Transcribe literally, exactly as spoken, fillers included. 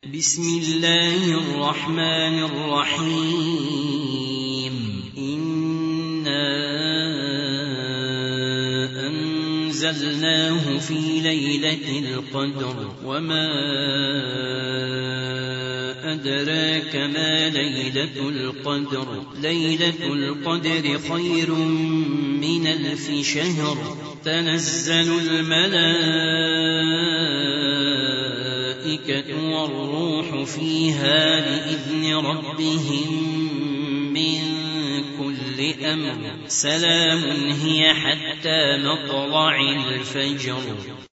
بسم الله الرحمن الرحيم إنا أنزلناه في ليلة القدر وما أدراك ما ليلة القدر ليلة القدر خير من ألف شهر تنزل الملائكة والروح فيها بإذن ربهم من كل أمر سلام هي حتى مطلع الفجر